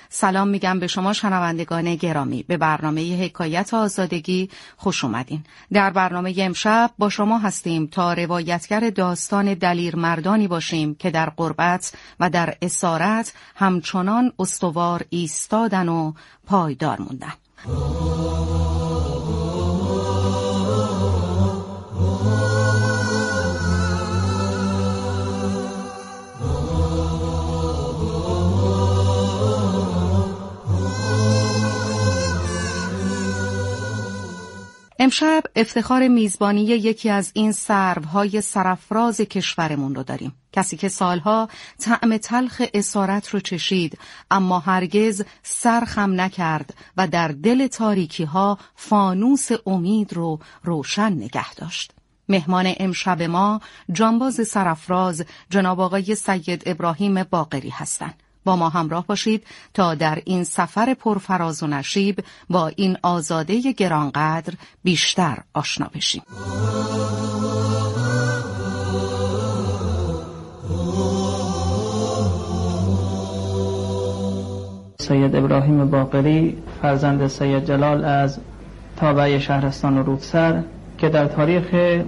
سلام میگم به شما شنوندگان گرامی. به برنامه حکایت آزادگی خوش اومدین. در برنامه امشب با شما هستیم تا روایتگر داستان دلیر مردانی باشیم که در غربت و در اسارت همچنان استوار ایستادن و پایدار موندن. امشب افتخار میزبانی یکی از این سروهای سرافراز کشورمون رو داریم. کسی که سالها طعم تلخ اسارت رو چشید اما هرگز سر خم نکرد و در دل تاریکی ها فانوس امید رو روشن نگه داشت. مهمان امشب ما جانباز سرافراز جناب آقای سید ابراهیم باقری هستند. با ما همراه باشید تا در این سفر پرفراز و نشیب با این آزاده گرانقدر بیشتر آشنا بشیم. سید ابراهیم باقری فرزند سید جلال از تابع شهرستان رودسر که در تاریخ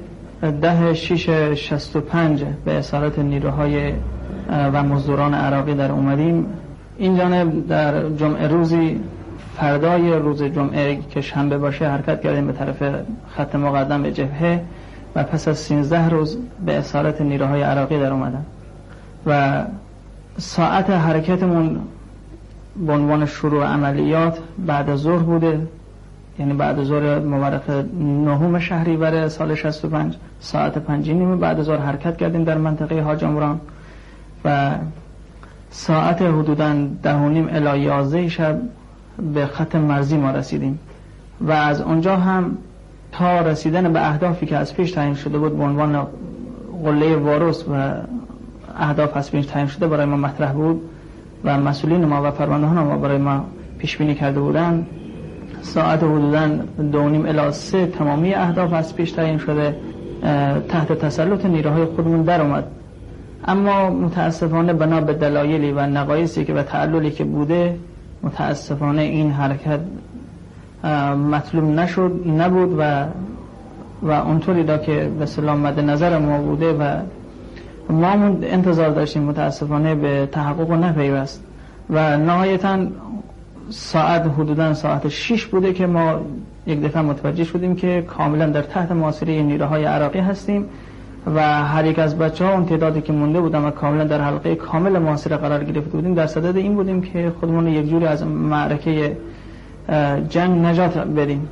10/6/65 به اسارت نیروهای و مزدوران عراقی در اومدیم. این جانب در جمعه روزی فردای روز جمعه که شنبه باشه حرکت کردیم به طرف خط مقدم به جبهه و پس از 13 روز به اسارت نیروهای عراقی در اومدن و ساعت حرکتمون به عنوان شروع عملیات بعد از ظهر بوده، یعنی بعد از ظهر مورخ 9 شهریور سال 65 ساعت 5:30 بعد از ظهر حرکت کردیم در منطقه هاجمران و ساعت حدوداً 10:30 الی 11 شب به خط مرزی ما رسیدیم و از اونجا هم تا رسیدن به اهدافی که از پیش تعیین شده بود به عنوان قله واروس و اهداف از پیش تعیین شده برای ما مطرح بود و مسئولین ما و فرماندهان ما برای ما پیش بینی کرده بودند، ساعت حدوداً 2:30 الی 3 تمامی اهداف از پیش تعیین شده تحت تسلط نیروهای خودمون در اومد. اما متاسفانه بنا به دلایلی و نقایصی که و تعللی که بوده متاسفانه این حرکت مطلوب نبود و اونطوری دا که به سلام مد نظر ما بوده و ما انتظار داشتیم متاسفانه به تحقق نپیوست و نهایتاً ساعت حدوداً ساعت 6 بوده که ما یک دفعه متوجه شدیم که کاملا در تحت محاصره نیروهای عراقی هستیم و هر یک از بچه‌ها اون تعدادی که مونده بودن و کاملا در حلقه کامل محاصره قرار گرفته بودیم در صدد این بودیم که خودمون رو یک جوری از معرکه جنگ نجات بدیم.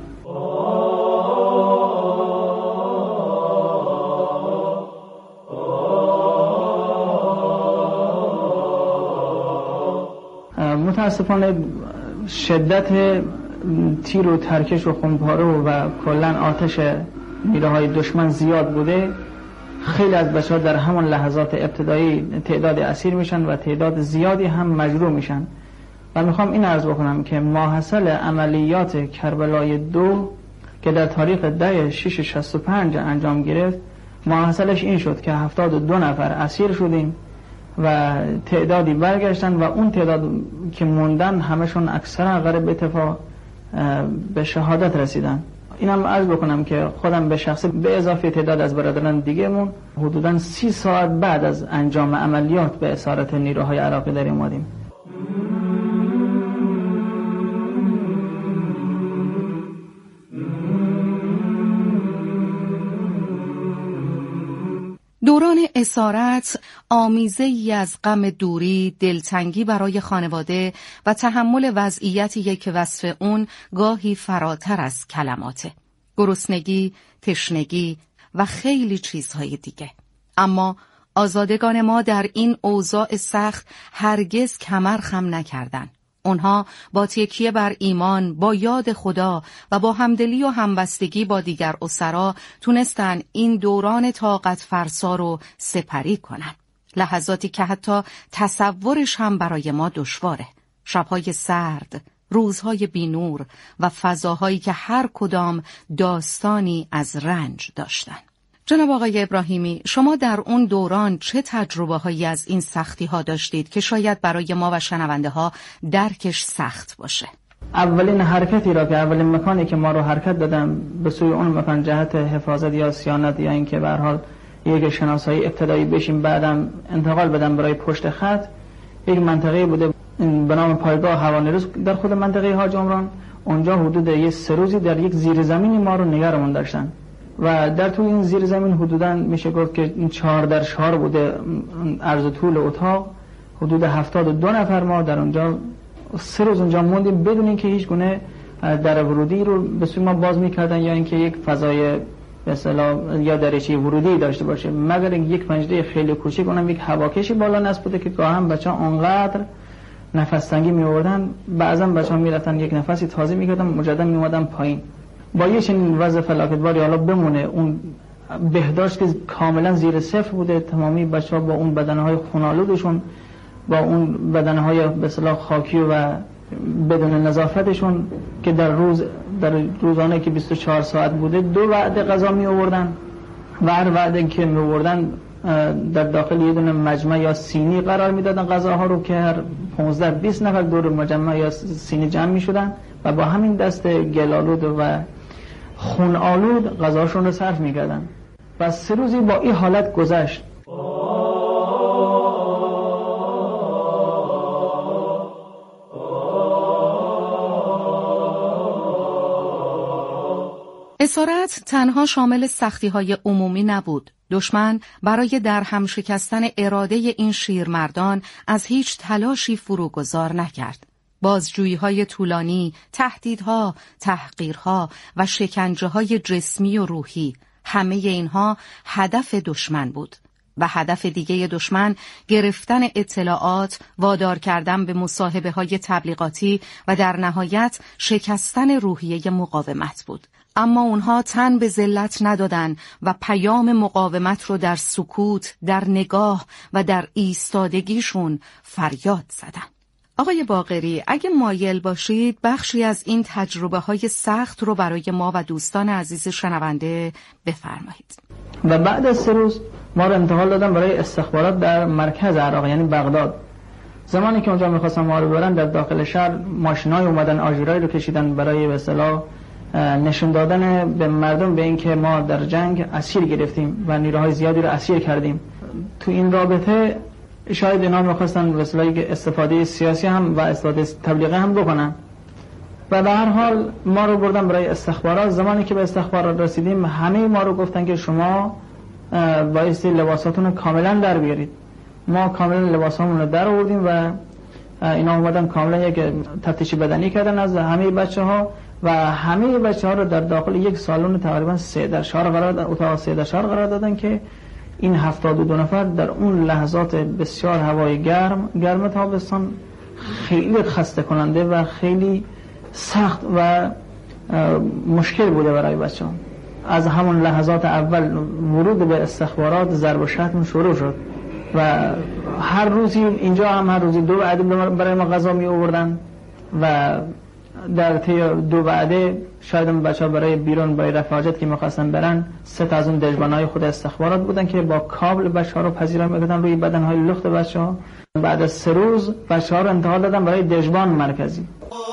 متاسفانه شدت تیر و ترکش و خمپاره و کلا آتش نیروهای دشمن زیاد بوده. خیلی از بچه‌ها در همون لحظات ابتدایی تعداد اسیر میشن و تعداد زیادی هم مجروح میشن و میخوام این عرض بکنم که ماحصل عملیات کربلای 2 که در تاریخ 10/6/65 انجام گرفت ماحصلش این شد که 72 نفر اسیر شدیم و تعدادی برگشتن و اون تعداد که موندن همشون اکثرا غیر اتفاق به شهادت رسیدن. اینم عرض بکنم که خودم به شخصه به اضافه تعداد از برادران دیگه‌مون حدوداً 30 ساعت بعد از انجام عملیات به اسارت نیروهای عراقی در اومدیم. دوران اسارت آمیزه‌ای از غم دوری، دلتنگی برای خانواده و تحمل وضعیتیه که وصف اون گاهی فراتر از کلماته. گرسنگی، تشنگی و خیلی چیزهای دیگه. اما آزادگان ما در این اوضاع سخت هرگز کمر خم نکردن. اونها با تکیه بر ایمان، با یاد خدا و با همدلی و همبستگی با دیگر اسرا تونستن این دوران طاقت فرسا رو سپری کنن. لحظاتی که حتی تصورش هم برای ما دشواره. شبهای سرد، روزهای بی‌نور و فضاهایی که هر کدام داستانی از رنج داشتن. جناب آقای ابراهیمی، شما در اون دوران چه تجربه هایی از این سختی ها داشتید که شاید برای ما و شنونده ها درکش سخت باشه؟ اولین حرکتی را که اولین مکانی که ما رو حرکت دادم به سوی اون مکان جهت حفاظت یا صیانت یا اینکه به هر حال یک شناسایی ابتدایی بشیم بعدم انتقال بدم برای پشت خط، یک منطقه بوده به نام پایگاه هوانیروز در خود منطقه حاج عمران. اونجا حدود 3 روزی در یک زیرزمینی ما رو نگرمون داشتن و در طول این زیرزمین حدوداً میشه گفت که 4x4 بوده عرض و طول اتاق. حدود 72 نفر ما در اونجا 3 روز اونجا موندیم بدون اینکه هیچ گونه در ورودی رو به سوی ما باز میکردن یا اینکه یک فضای به اصطلاح یا دریچه ورودی داشته باشه، مگر یک پنجره خیلی کوچیک، اونم یک هواکشی بالا نصب بوده که گاهم بچه‌ها اونقدر نفس تنگی می‌آوردن، بعضا بچه‌ها میرفتن یک نفسی تازه می‌کردن مجددا میومدن پایین. با یه چنین وضع فلاکتباری حالا بمونه اون بهداشت که کاملا زیر صفر بوده، تمامی بچه‌ها با اون بدنهای خونالودشون، با اون بدنهای به اصطلاح خاکی و بدون نظافتشون که در روزانه که 24 ساعت بوده 2 وعده غذا می آوردن و هر وعده که می آوردن در داخل یه دونه مجمع یا سینی قرار میدادن غذاها رو که هر 15-20 نفر دور مجمع یا سینی جمع می شدن و با همین دست گلالود و خونالود غذاشون رو صرف می کردن و 3 روزی با این حالت گذشت. اسارت تنها شامل سختی‌های عمومی نبود. دشمن برای درهم شکستن اراده این شیرمردان از هیچ تلاشی فروگذار نکرد. بازجویی‌های طولانی، تهدیدها، تحقیرها و شکنجه‌های جسمی و روحی، همه اینها هدف دشمن بود. و هدف دیگه دشمن گرفتن اطلاعات، وادار کردن به مصاحبه‌های تبلیغاتی و در نهایت شکستن روحیه مقاومت بود. اما اونها تن به ذلت ندادن و پیام مقاومت رو در سکوت، در نگاه و در ایستادگیشون فریاد زدن. آقای باقری، اگه مایل باشید بخشی از این تجربه‌های سخت رو برای ما و دوستان عزیز شنونده بفرمایید. و بعد از 3 روز ما رو انتقال دادن برای استخبارات در مرکز عراق یعنی بغداد. زمانی که اونجا می‌خواستن ما رو ببرن در داخل شهر ماشینای اومدن آژیرای رو کشیدن برای به اصطلاح نشون دادن به مردم به اینکه ما در جنگ اسیر گرفتیم و نیروهای زیادی رو اسیر کردیم. تو این رابطه شاید اینا می‌خواستن به اصطلاح استفاده سیاسی هم و استفاده تبلیغی هم بکنن و به هر حال ما رو بردن برای استخبارات. زمانی که به استخبارات رسیدیم همه ما رو گفتن که شما بایستی لباساتون رو کاملا در بیارید. ما کاملا لباسامون رو در آوردیم و اینا اومدن کاملا یک تفتیش بدنی کردن از همه بچه‌ها و همه بچه‌ها رو در داخل یک سالن تقریبا 3x4 اتاق 3x4 قرار دادن که این 72 نفر در اون لحظات بسیار هوای گرم تابستان خیلی خسته کننده و خیلی سخت و مشکل بوده برای بچه‌ها. از همون لحظات اول ورود به استخبارات ضرب و شتم شروع شد و هر روزی اینجا هم هر روزی 2 وعده برای ما غذا می آوردن و در طی 2 وعده شاید بچه‌ها برای بیرون برای رفع حاجت که می‌خواستن برن 3 تا از اون دژبان‌های خود استخبارات بودن که با کابل بچه‌ها رو پذیرایی می‌کردن روی بدن‌های لخت بچه‌ها. بعد از 3 روز بچه‌ها رو انتقال دادن برای دژبان مرکزی.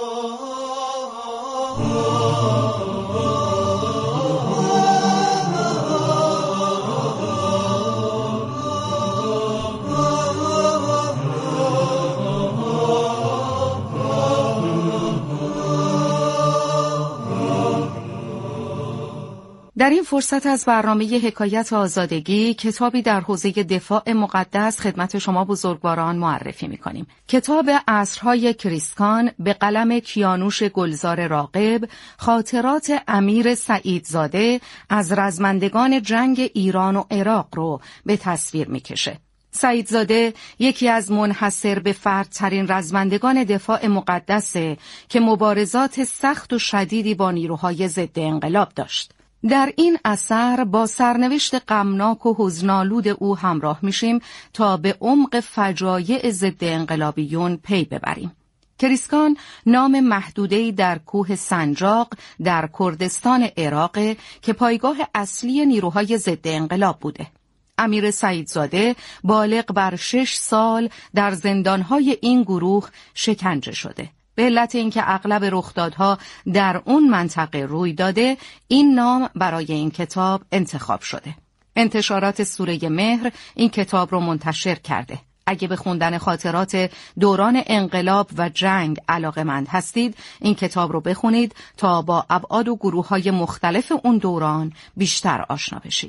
در این فرصت از برنامه حکایت آزادگی کتابی در حوزه دفاع مقدس خدمت شما بزرگواران معرفی می‌کنیم. کتاب عصرهای کریسکان به قلم کیانوش گلزار راغب، خاطرات امیر سعیدزاده از رزمندگان جنگ ایران و عراق رو به تصویر می‌کشه. سعیدزاده یکی از منحصر به فردترین رزمندگان دفاع مقدسه که مبارزات سخت و شدیدی با نیروهای ضد انقلاب داشت. در این اثر با سرنوشت غمناک و حزن‌آلود او همراه میشیم تا به عمق فجایع ضد انقلابیون پی ببریم. کریسکان نام محدوده‌ای در کوه سنجاق در کردستان عراق که پایگاه اصلی نیروهای ضد انقلاب بوده. امیر سعیدزاده بالغ بر 6 سال در زندانهای این گروه شکنجه شده. به علت اینکه اغلب رخدادها در اون منطقه روی داده، این نام برای این کتاب انتخاب شده. انتشارات سوره مهر این کتاب رو منتشر کرده. اگه به خوندن خاطرات دوران انقلاب و جنگ علاقه‌مند هستید، این کتاب رو بخونید تا با ابعاد و گروه‌های مختلف اون دوران بیشتر آشنا بشید.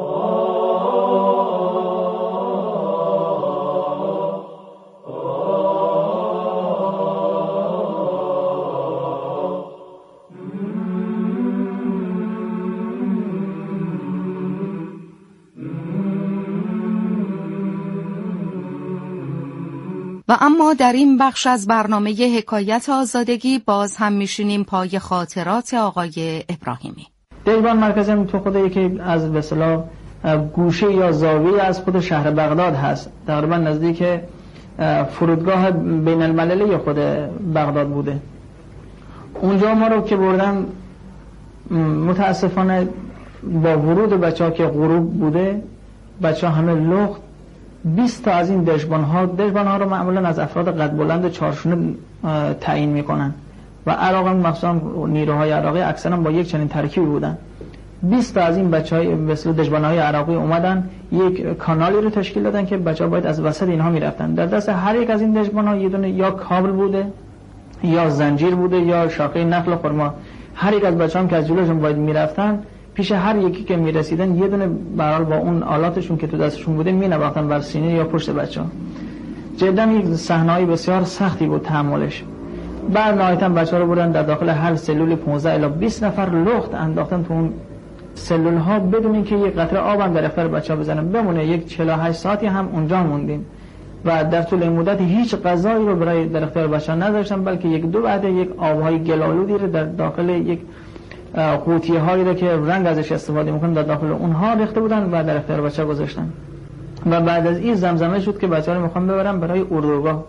و اما در این بخش از برنامه حکایت آزادگی باز هم میشینیم پای خاطرات آقای ابراهیمی. دیوان مرکزی هم تو خود یکی از به اصطلاح گوشه یا زاویه از خود شهر بغداد هست، تقریبا نزدیک فرودگاه بین المللی خود بغداد بوده. اونجا ما رو که بردن، متاسفانه با ورود بچه‌ها که غروب بوده، بچه‌ها همه لخت. 20 تا از این دژبان‌ها رو معمولا از افراد قد بلند چارشونه تعیین میکنن و عراق هم مخصوصا نیروهای عراقی اکثرا با یک چنین ترکیبی بودن. 20 تا از این بچهای مثل دژبان‌های عراقی اومدن یک کانالی رو تشکیل دادن که بچه‌ها باید از وسط اینها میرفتن. در دست هر یک از این دژبان‌ها یه دونه یا کابل بوده یا زنجیر بوده یا شاخه نخل خرما. هر یک از بچه‌ها که از جلوشون باید میرفتن، پیش هر یکی که میرسیدن یه دونه برال با اون آلاتشون که تو دستشون بوده مینواختن بر سینه یا پشت بچه‌ها. جدا یک صحنه‌ای بسیار سختی بود تحملش. بعد نهایتاً بچه‌ها رو بردن در داخل هر سلول 15 الی 20 نفر لخت انداختن تو اون سلول‌ها بدون اینکه یک قطره آب هم در اختیار بچه‌ها بزنن. بمونه یک 48 ساعتی هم اونجا موندیم و در طول این مدت هیچ غذایی رو برای در اختیار بچه‌ها نذاشتن، بلکه یک دو بعد یک آب‌های گل‌آلودی رو در داخل یک قوطیه هایی رو که رنگ ازش استفاده میکنن در داخل اونها ریخته بودن و در اختیار بچه گذاشتن و بعد از این زمزمه شد که بچه ها رو میخوام ببرم برای اردوگاه.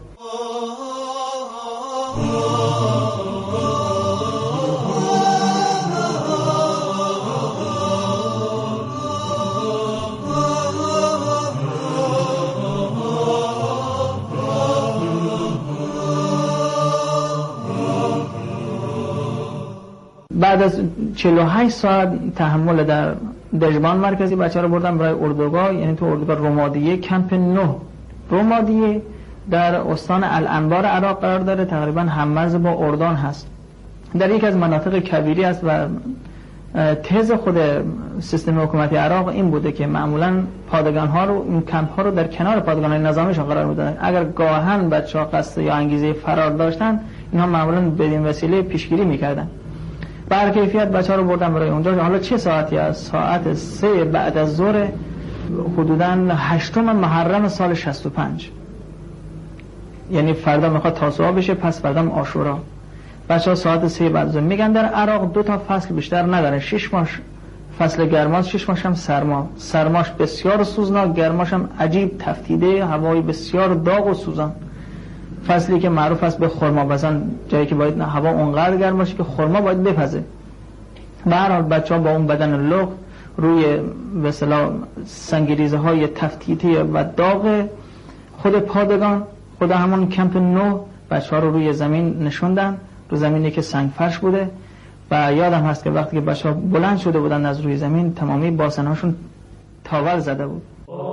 بعد از 48 ساعت تحمل در دژبان مرکزی بچه‌ها رو بردن برای اردوگاه، یعنی تو اردوگاه رمادیه کمپ 9. رمادیه در استان الانبار عراق قرار داره، تقریبا هم‌مرز با اردن هست. در یک از مناطق کبیری است و تز خود سیستم حکومتی عراق این بوده که معمولاً پادگان‌ها رو، این کمپ‌ها رو در کنار پادگان‌های نظامیشون قرار می‌دادن. اگر گاهن بچه‌ها قصد یا انگیزه فرار داشتن، اینها معمولاً بدین وسیله پیشگیری می‌کردن. بر کیفیت بچه‌ها رو بردن برای اونجا. حالا چه ساعتی است؟ ساعت 3 بعد از ظهر، حدوداً 8 محرم سال 65. یعنی فردا میخواد تاسوعا بشه، پس فردا عاشورا. بچه‌ها ساعت 3 بعد از ظهر میگن. در عراق 2 تا فصل بیشتر نداره. 6 ماه فصل گرماست، 6 ماهش هم سرما. سرماش بسیار سوزناک، گرماش هم عجیب تفتیده، هوای بسیار داغ و سوزان. فصلی که معروف است به خرما بزن، جایی که باید هوا اونقدر گرم باشه که خرما باید بپزه. به هر حال بچه‌ها با اون بدن لخت روی به اصطلاح سنگریزه‌های تفتیتی و داغ خود پادگان، خود همون کمپ 9، بچه‌ها رو روی زمین نشوندن، رو زمینی که سنگ فرش بوده. و یادم هست که وقتی که بچه‌ها بلند شده بودن از روی زمین، تمامی باسن‌هاشون تاول زده بود.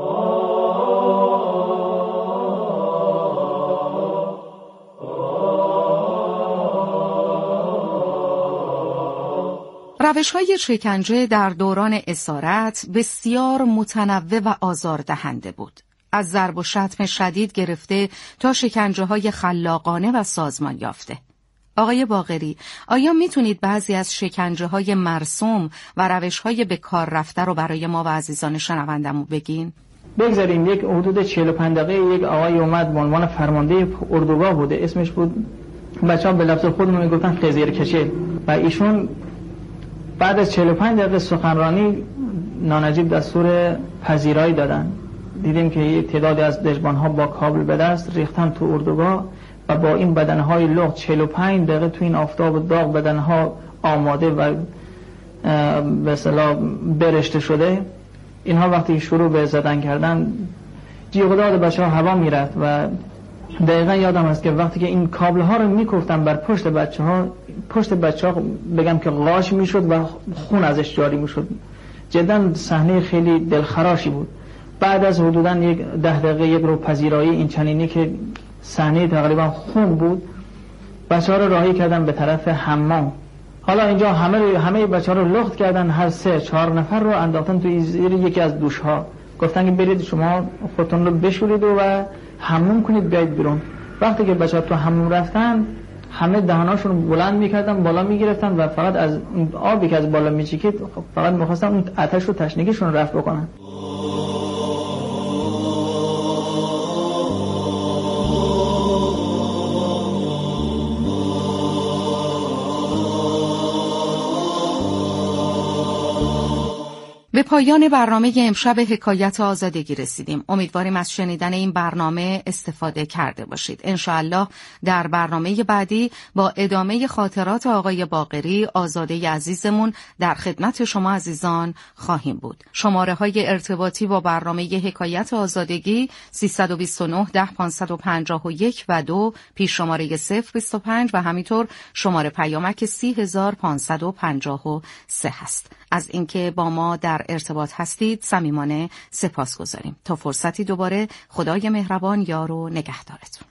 روش‌های شکنجه در دوران اسارت بسیار متنوع و آزاردهنده بود. از ضرب و شتم شدید گرفته تا شکنجه‌های خلاقانه و سازمان یافته. آقای باقری، آیا میتونید بعضی از شکنجه‌های مرسوم و روش‌های به کار رفته رو برای ما و عزیزان شنوندمون بگین؟ بگذاریم. یک حدود 45 دقیقه یک آقای اومد به عنوان فرمانده اردوگاه بوده، اسمش بود، بچه‌ها به لفظ خودمون میگفتن خضیر کچل، و ایشون بعد از 45 دقیقه سخنرانی نانجیب دستور پذیرایی دادن. دیدیم که یک تعدادی از دژبان‌ها با کابل به دست ریختن تو اردوگاه و با این بدنهای لخت 45 دقیقه تو این آفتاب داغ بدنها آماده و به اصطلاح برشته شده، اینها وقتی شروع به زدن کردن جیغ داد بچه‌ها هوا میرفت و دقیقا یادم هست که وقتی که این کابل ها رو میکوفتن بر پشت بچه‌ها بگم که غاش میشد و خون ازش جاری میشد. جدا صحنه خیلی دلخراشی بود. بعد از حدوداً 10 دقیقه یک رو پذیرایی این چنینی که صحنه تقریبا خون بود، بچه‌ها رو راهی کردن به طرف حمام. حالا اینجا همه بچه‌ها رو لخت کردن، هر 3-4 نفر رو انداختن توی زیر یکی از دوش‌ها، گفتن که برید شما خودتون رو بشورید و حموم کنید بیاید بیرون. وقتی که بچه‌ها تو حموم رفتن همه دهاناشون بلند می‌کردن، بالا می‌گرفتن و فقط از آبی که از بالا میچکید فقط می‌خواستن اون آتش رو تشنگیشون رفع بکنن. به پایان برنامه امشب حکایت آزادگی رسیدیم. امیدواریم از شنیدن این برنامه استفاده کرده باشید. انشاءالله در برنامه بعدی با ادامه خاطرات آقای باقری آزاده عزیزمون در خدمت شما عزیزان خواهیم بود. شماره های ارتباطی با برنامه حکایت آزادگی 329 10 551 و 2 پیش شماره 025 و همینطور شماره پیامک 30553 هست. از اینکه با ما در ارتباط هستید صمیمانه سپاسگزاریم. تا فرصتی دوباره، خدای مهربان یار و نگهدارتون.